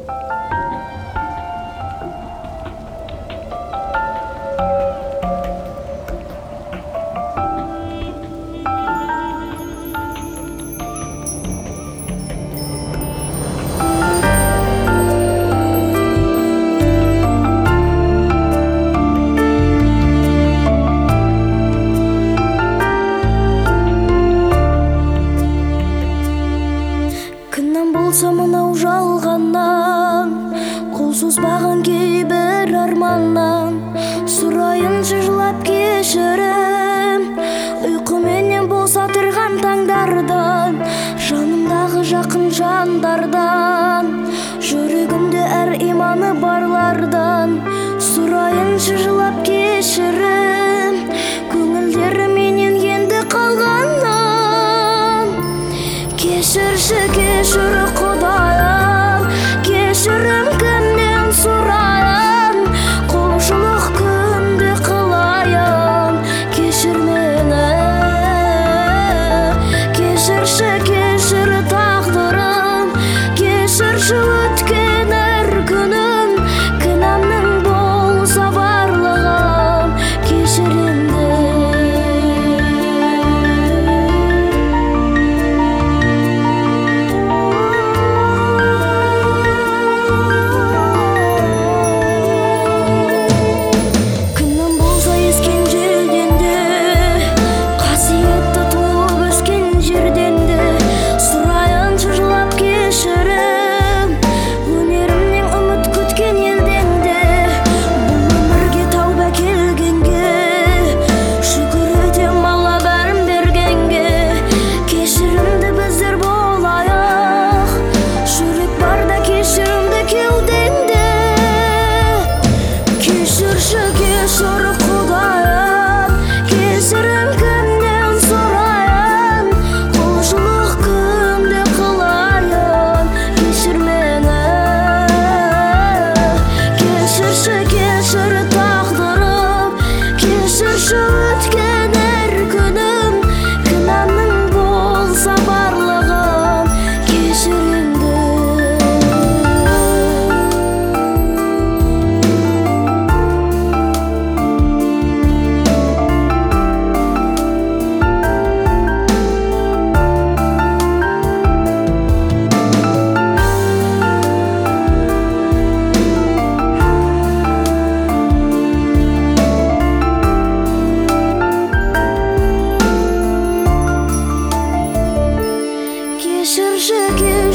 болса мынау жалғаннан, қол созбаған кейбір арманнан, сұрайыншы жылап кешірім, ұйқыменен босатырған таңдардан, жанымдағы жақын жандардан, жүрегімде әр иманы барлардан, сұрайыншы жылап кешірім, көңілдері менен енді қалғаннан. Кешірші, кешір Құдайым, кешірім кімнен сұрайын, құлшылық күнде қылайын, кешір мені. Кешірші, кешір тағдырым, кешірші өткен әр күнім, кінәмнің болса барлығын, кешір енді. Кешірші,